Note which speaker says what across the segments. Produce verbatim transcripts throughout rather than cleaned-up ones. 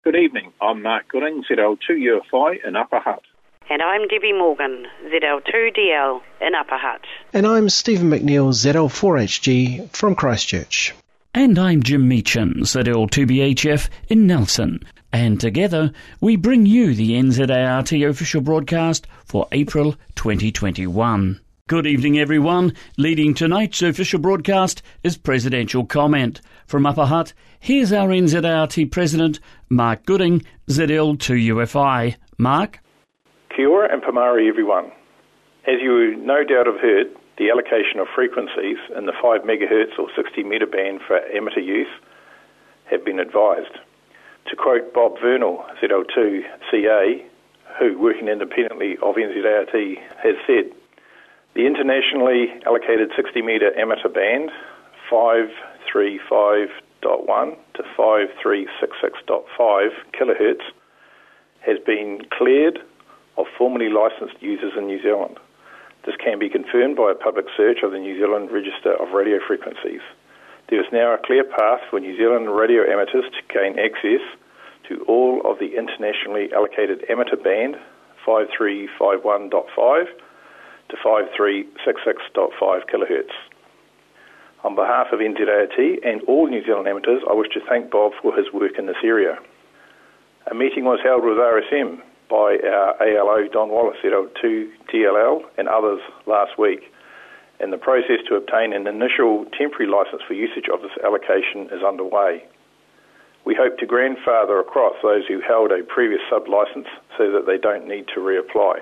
Speaker 1: Good evening, I'm Mark Gooding, Z L two U F I in Upper Hutt.
Speaker 2: And I'm Debbie Morgan, Z L two D L in Upper Hutt.
Speaker 3: And I'm Stephen McNeil, Z L four H G from Christchurch.
Speaker 4: And I'm Jim Meacham, Z L two B H F in Nelson. And together we bring you the N Z A R T official broadcast for April twenty twenty-one. Good evening, everyone. Leading tonight's official broadcast is Presidential Comment. From Upper Hutt, here's our N Z A R T President, Mark Gooding, Z L two U F I. Mark?
Speaker 5: Kia ora and pamari, everyone. As you no doubt have heard, the allocation of frequencies in the five megahertz or sixty metre band for amateur use have been advised. To quote Bob Vernal, Z L two C A, who, working independently of N Z A R T, has said, the internationally allocated sixty metre amateur band, five thirty-five point one to five three six six point five kilohertz, has been cleared of formerly licensed users in New Zealand. This can be confirmed by a public search of the New Zealand Register of Radio Frequencies. There is now a clear path for New Zealand radio amateurs to gain access to all of the internationally allocated amateur band, five three five one point five to five three six six point five kilohertz. On behalf of N Z A R T and all New Zealand amateurs, I wish to thank Bob for his work in this area. A meeting was held with R S M by our A L O Don Wallace, Z L two T L L, and others last week, and the process to obtain an initial temporary licence for usage of this allocation is underway. We hope to grandfather across those who held a previous sub-licence so that they don't need to reapply.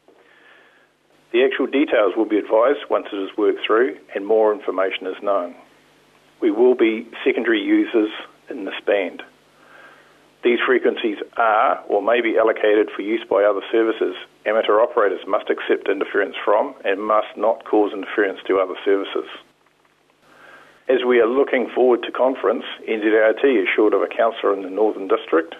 Speaker 5: The actual details will be advised once it is worked through and more information is known. We will be secondary users in this band. These frequencies are or may be allocated for use by other services. Amateur operators must accept interference from and must not cause interference to other services. As we are looking forward to conference, N Z A R T is short of a councillor in the Northern District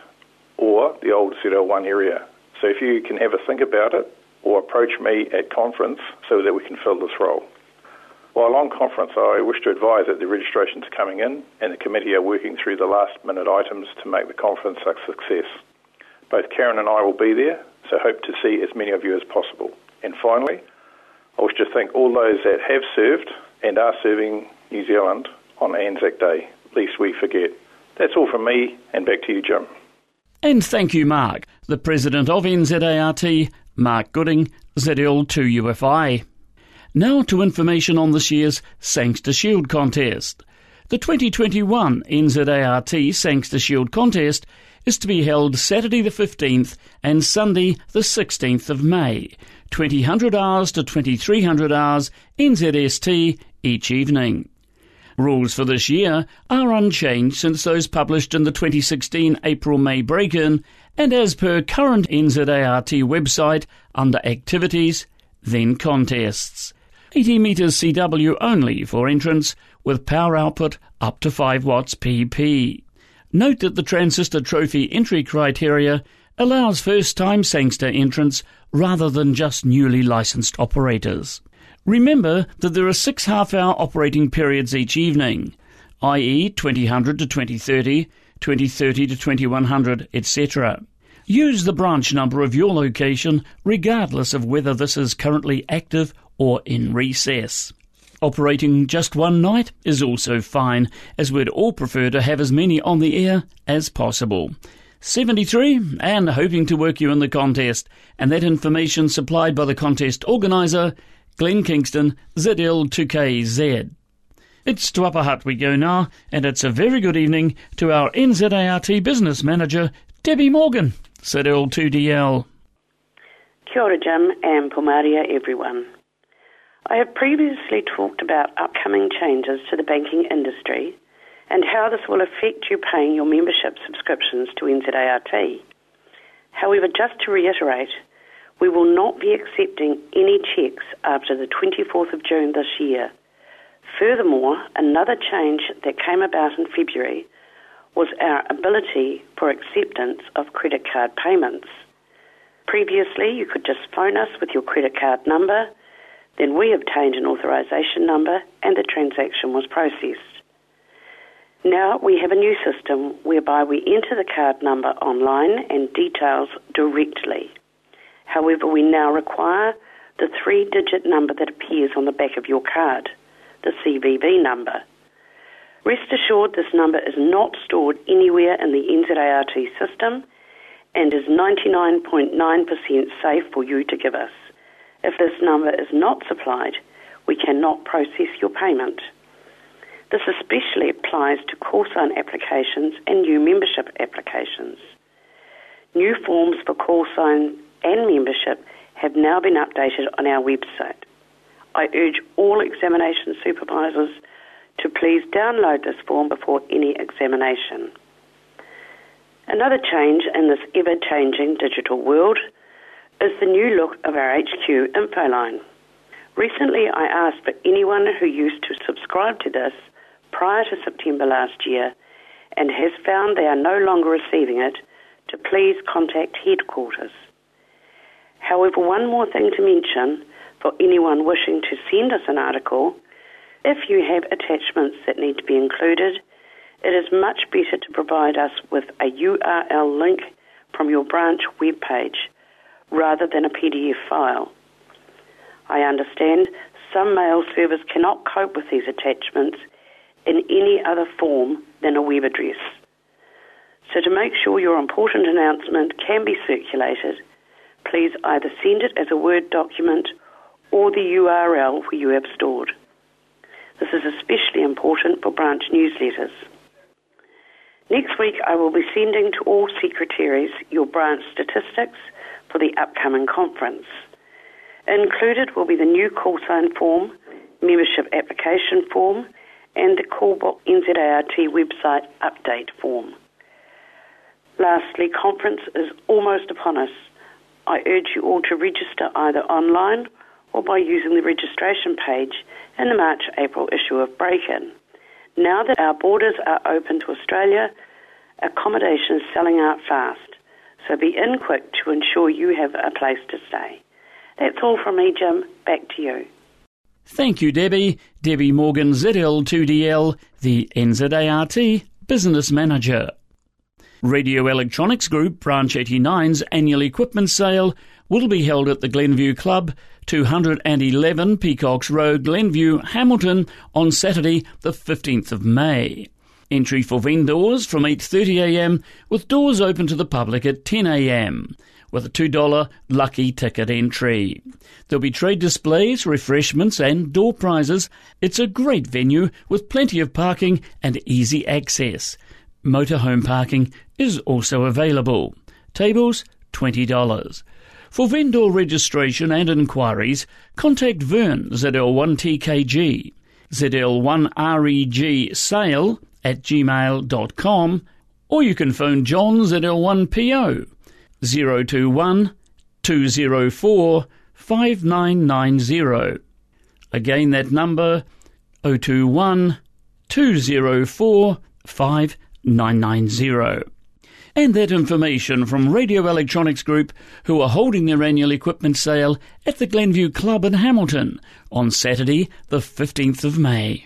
Speaker 5: or the old Z L one area. So if you can have a think about it or approach me at conference so that we can fill this role. While on conference, I wish to advise that the registrations are coming in and the committee are working through the last-minute items to make the conference a success. Both Karen and I will be there, so hope to see as many of you as possible. And finally, I wish to thank all those that have served and are serving New Zealand on Anzac Day, lest we forget. That's all from me, and back to you, Jim.
Speaker 4: And thank you, Mark. The President of N Z A R T, Mark Gooding, Z L two U F I. Now to information on this year's Sangster Shield contest. The twenty twenty-one N Z A R T Sangster Shield contest is to be held Saturday the fifteenth and Sunday the sixteenth of May, twenty hundred hours to twenty-three hundred hours N Z S T each evening. Rules for this year are unchanged since those published in the twenty sixteen April-May break-in and as per current N Z A R T website under Activities, then Contests. eighty metres C W only for entrance with power output up to five watts P P. Note that the Transistor Trophy entry criteria allows first-time Sangster entrants rather than just newly licensed operators. Remember that there are six half-hour operating periods each evening, that is twenty hundred to twenty thirty, twenty thirty to twenty-one hundred, et cetera. Use the branch number of your location regardless of whether this is currently active or in recess. Operating just one night is also fine, as we'd all prefer to have as many on the air as possible. seventy-three, and hoping to work you in the contest, and that information supplied by the contest organiser, Glenn Kingston, Z L two K Z. It's to Upper Hutt we go now, and it's a very good evening to our N Z A R T Business Manager, Debbie Morgan, Z L two D L.
Speaker 2: Kia ora, Jim, and Pomaria, everyone. I have previously talked about upcoming changes to the banking industry and how this will affect you paying your membership subscriptions to N Z A R T. However, just to reiterate, we will not be accepting any cheques after the twenty-fourth of June this year. Furthermore, another change that came about in February was our ability for acceptance of credit card payments. Previously, you could just phone us with your credit card number, then we obtained an authorisation number and the transaction was processed. Now we have a new system whereby we enter the card number online and details directly. However, we now require the three-digit number that appears on the back of your card, the C V V number. Rest assured this number is not stored anywhere in the N Z A R T system and is ninety-nine point nine percent safe for you to give us. If this number is not supplied, we cannot process your payment. This especially applies to call sign applications and new membership applications. New forms for call sign and membership have now been updated on our website. I urge all examination supervisors to please download this form before any examination. Another change in this ever-changing digital world is the new look of our H Q info line. Recently, I asked for anyone who used to subscribe to this prior to September last year and has found they are no longer receiving it to please contact headquarters. However, one more thing to mention for anyone wishing to send us an article, if you have attachments that need to be included, it is much better to provide us with a U R L link from your branch webpage rather than a P D F file. I understand some mail service cannot cope with these attachments in any other form than a web address. So to make sure your important announcement can be circulated, please either send it as a Word document or the U R L where you have stored. This is especially important for branch newsletters. Next week I will be sending to all secretaries your branch statistics for the upcoming conference. Included will be the new call sign form, membership application form, and the Callbook N Z A R T website update form. Lastly, conference is almost upon us. I urge you all to register either online or by using the registration page in the March-April issue of Break-In. Now that our borders are open to Australia, accommodation is selling out fast, so be in quick to ensure you have a place to stay. That's all from me, Jim. Back to you.
Speaker 4: Thank you, Debbie. Debbie Morgan, Z L two D L, the N Z A R T Business Manager. Radio Electronics Group Branch eighty-nine's annual equipment sale will be held at the Glenview Club, two eleven Peacocks Road, Glenview, Hamilton, on Saturday the fifteenth of May. Entry for vendors from eight thirty a m with doors open to the public at ten a m with a two dollars lucky ticket entry. There'll be trade displays, refreshments and door prizes. It's a great venue with plenty of parking and easy access. Motorhome parking is also available. Tables, twenty dollars. For vendor registration and inquiries, contact Vern, Z L one T K G, Z L one R E G sale at gmail dot com, or you can phone John, Z L one P O, zero two one, two zero four, five nine nine zero. Again, that number, zero two one, two zero four, five nine nine zero. And that information from Radio Electronics Group, who are holding their annual equipment sale at the Glenview Club in Hamilton on Saturday the fifteenth of May.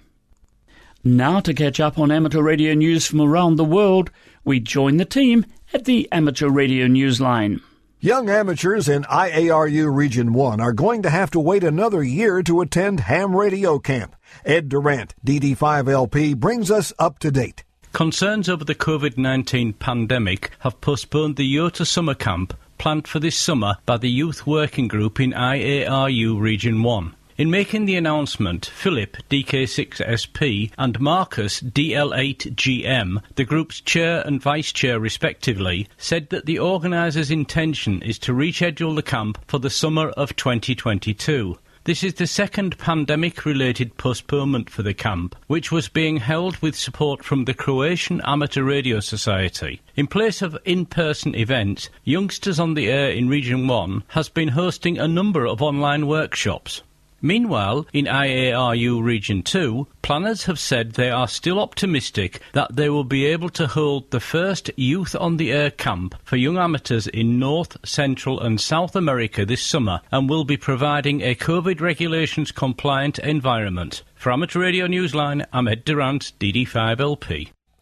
Speaker 4: Now to catch up on amateur radio news from around the world, we join the team at the Amateur Radio Newsline.
Speaker 6: Young amateurs in I A R U Region one are going to have to wait another year to attend Ham Radio Camp. Ed Durant, D D five L P, brings us up to date.
Speaker 7: Concerns over the COVID nineteen pandemic have postponed the Yota Summer Camp planned for this summer by the Youth Working Group in I A R U Region one. In making the announcement, Philip, D K six S P, and Marcus, D L eight G M, the group's chair and vice chair respectively, said that the organisers' intention is to reschedule the camp for the summer of twenty twenty-two. This is the second pandemic-related postponement for the camp, which was being held with support from the Croatian Amateur Radio Society. In place of in-person events, Youngsters on the Air in Region one has been hosting a number of online workshops. Meanwhile, in I A R U Region two, planners have said they are still optimistic that they will be able to hold the first Youth on the Air camp for young amateurs in North, Central and South America this summer and will be providing a COVID regulations-compliant environment. For Amateur Radio Newsline, I'm Ed Durant, D D five L P.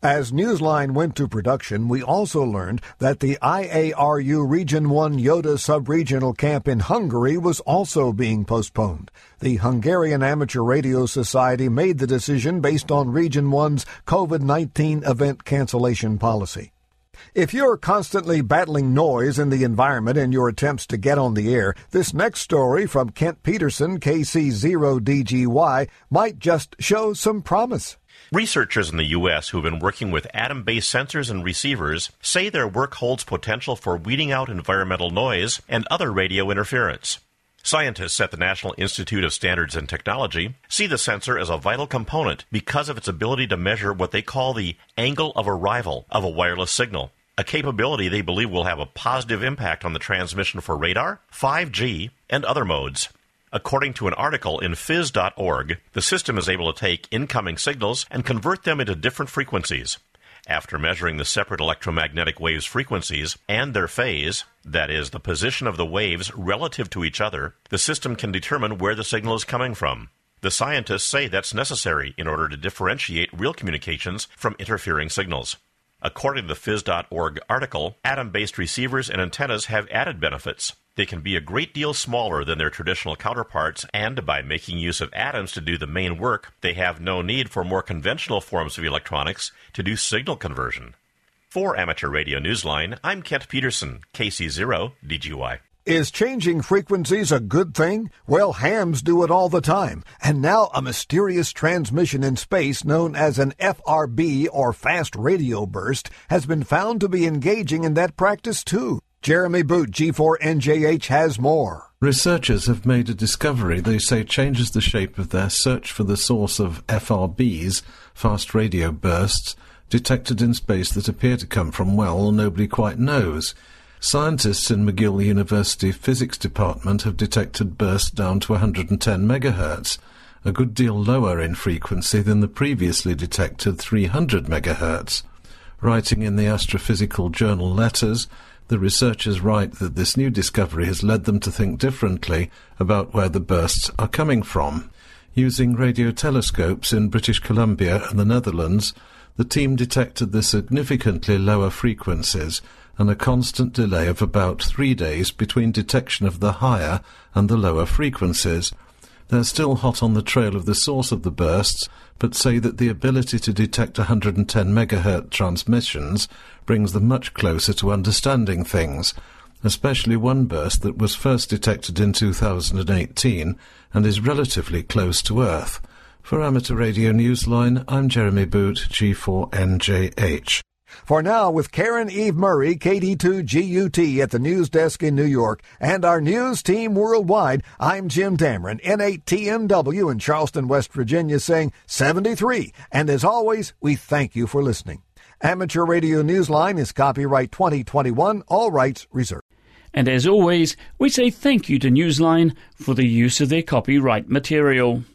Speaker 6: As Newsline went to production, we also learned that the I A R U Region one Yoda sub-regional camp in Hungary was also being postponed. The Hungarian Amateur Radio Society made the decision based on Region one's COVID nineteen event cancellation policy. If you're constantly battling noise in the environment in your attempts to get on the air, this next story from Kent Peterson, K C zero D G Y, might just show some promise.
Speaker 8: Researchers in the U S who have been working with atom-based sensors and receivers say their work holds potential for weeding out environmental noise and other radio interference. Scientists at the National Institute of Standards and Technology see the sensor as a vital component because of its ability to measure what they call the angle of arrival of a wireless signal, a capability they believe will have a positive impact on the transmission for radar, five G, and other modes. According to an article in phys dot org, the system is able to take incoming signals and convert them into different frequencies. After measuring the separate electromagnetic waves' frequencies and their phase, that is, the position of the waves relative to each other, the system can determine where the signal is coming from. The scientists say that's necessary in order to differentiate real communications from interfering signals. According to the phys dot org article, atom-based receivers and antennas have added benefits. They can be a great deal smaller than their traditional counterparts, and by making use of atoms to do the main work, they have no need for more conventional forms of electronics to do signal conversion. For Amateur Radio Newsline, I'm Kent Peterson, K C zero D G Y.
Speaker 6: Is changing frequencies a good thing? Well, hams do it all the time. And now a mysterious transmission in space known as an F R B, or fast radio burst, has been found to be engaging in that practice too. Jeremy Boot, G four N J H, has more.
Speaker 9: Researchers have made a discovery they say changes the shape of their search for the source of F R Bs, fast radio bursts, detected in space that appear to come from, well, nobody quite knows. Scientists in McGill University Physics Department have detected bursts down to one hundred ten megahertz, a good deal lower in frequency than the previously detected three hundred megahertz. Writing in the Astrophysical Journal Letters, the researchers write that this new discovery has led them to think differently about where the bursts are coming from. Using radio telescopes in British Columbia and the Netherlands, the team detected the significantly lower frequencies and a constant delay of about three days between detection of the higher and the lower frequencies. They're still hot on the trail of the source of the bursts, but say that the ability to detect one hundred ten megahertz transmissions brings them much closer to understanding things, especially one burst that was first detected in two thousand eighteen and is relatively close to Earth. For Amateur Radio Newsline, I'm Jeremy Boot, G four N J H.
Speaker 6: For now, with Karen Eve Murray, K D two G U T at the news desk in New York, and our news team worldwide, I'm Jim Dameron, N eight T M W in Charleston, West Virginia, saying seventy-three. And as always, we thank you for listening. Amateur Radio Newsline is copyright twenty twenty-one, all rights reserved.
Speaker 4: And as always, we say thank you to Newsline for the use of their copyright material.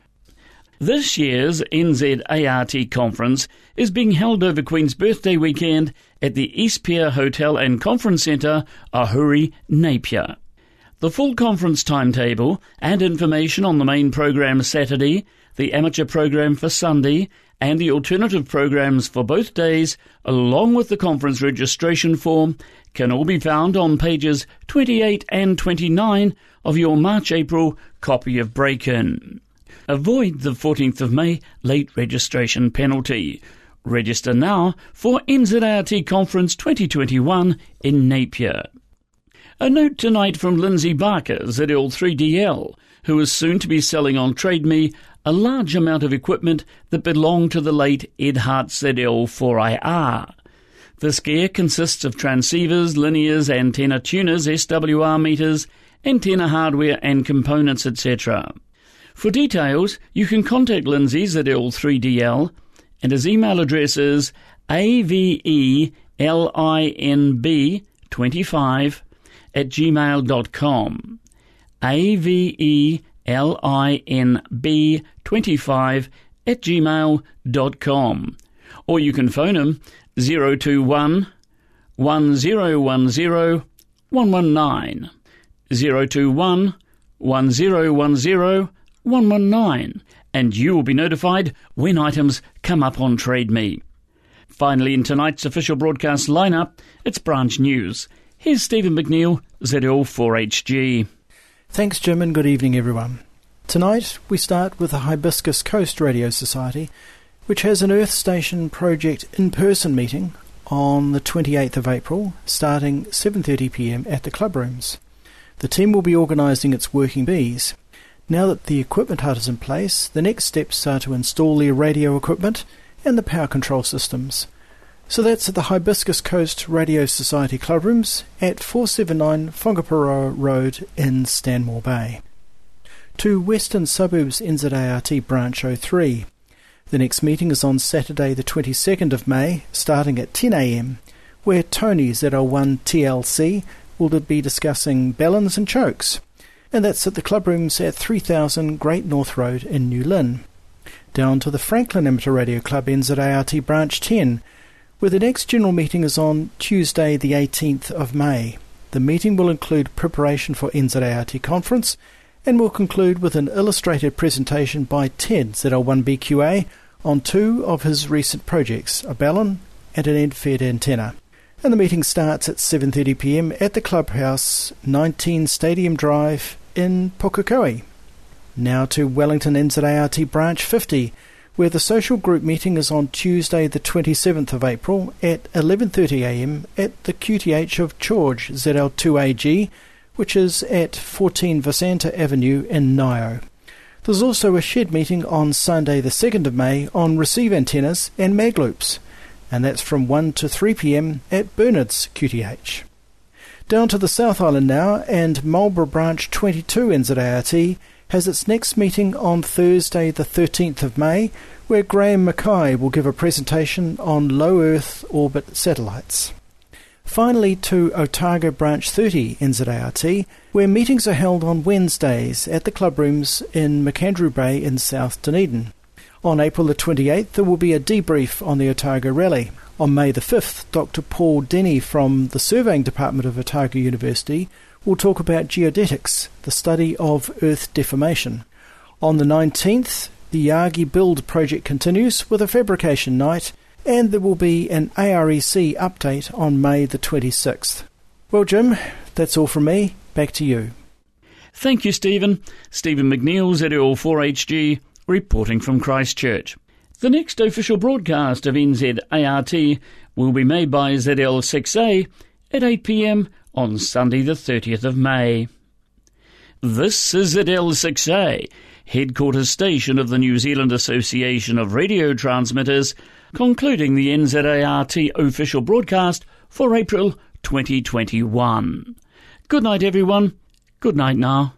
Speaker 4: This year's N Z A R T conference is being held over Queen's Birthday weekend at the East Pier Hotel and Conference Centre, Ahuri, Napier. The full conference timetable and information on the main program Saturday, the amateur program for Sunday, and the alternative programs for both days, along with the conference registration form, can all be found on pages twenty-eight and twenty-nine of your March-April copy of Break-In. Avoid the fourteenth of May late registration penalty. Register now for N Z A R T Conference twenty twenty-one in Napier. A note tonight from Lindsay Barker, Z L three D L, who is soon to be selling on TradeMe a large amount of equipment that belonged to the late Ed Hart Z L four I R. This gear consists of transceivers, linears, antenna tuners, S W R meters, antenna hardware and components, et cetera. For details, you can contact Lindsay, Z L three D L, and his email address is A V E L I N B twenty-five at gmail dot com. A V E L I N B twenty-five at gmail dot com. Or you can phone him zero two one, one zero one zero, one one nine, zero two one, one zero one zero, one one nine, and you will be notified when items come up on TradeMe. Finally, in tonight's official broadcast lineup, it's branch news. Here's Stephen McNeil, Z L four H G.
Speaker 10: Thanks, Jim, and good evening, everyone. Tonight, we start with the Hibiscus Coast Radio Society, which has an Earth Station Project in-person meeting on the twenty-eighth of April, starting seven thirty p m at the club rooms. The team will be organising its working bees. Now that the equipment hut is in place, the next steps are to install the radio equipment and the power control systems. So that's at the Hibiscus Coast Radio Society club rooms at four seventy-nine Whangaparoa Road in Stanmore Bay. To Western Suburbs N Z A R T Branch oh three. The next meeting is on Saturday the twenty-second of May, starting at ten a m, where Tony Z L one T L C will be discussing bellins and chokes, and that's at the club rooms at three thousand Great North Road in New Lynn. Down to the Franklin Amateur Radio Club N Z A R T Branch ten, where the next general meeting is on Tuesday the eighteenth of May. The meeting will include preparation for N Z A R T conference and will conclude with an illustrated presentation by Ted Z L one B Q A on two of his recent projects, a bellin and an end-fed antenna. And the meeting starts at seven thirty p m at the Clubhouse, nineteen Stadium Drive in Pukekohe. Now to Wellington N Z A R T Branch fifty, where the social group meeting is on Tuesday the twenty-seventh of April at eleven thirty a m at the Q T H of George Z L two A G, which is at fourteen Vasanta Avenue in Nio. There's also a shed meeting on Sunday the second of May on receive antennas and mag loops, and that's from one to three p m at Bernard's Q T H. Down to the South Island now, and Marlborough Branch twenty-two N Z A R T has its next meeting on Thursday the thirteenth of May, where Graham Mackay will give a presentation on low Earth orbit satellites. Finally to Otago Branch thirty N Z A R T, where meetings are held on Wednesdays at the club rooms in McAndrew Bay in South Dunedin. On April the twenty-eighth there will be a debrief on the Otago Rally. On May the fifth, Doctor Paul Denny from the Surveying Department of Otago University will talk about geodetics, the study of Earth deformation. On the nineteenth, the Yagi Build project continues with a fabrication night, and there will be an A R E C update on May the twenty-sixth. Well, Jim, that's all from me. Back to you.
Speaker 4: Thank you, Stephen. Stephen McNeil, Z L four H G, reporting from Christchurch. The next official broadcast of N Z A R T will be made by Z L six A at eight p m on Sunday the thirtieth of May. This is Z L six A, headquarters station of the New Zealand Association of Radio Transmitters, concluding the N Z A R T official broadcast for April twenty twenty-one. Good night, everyone. Good night now.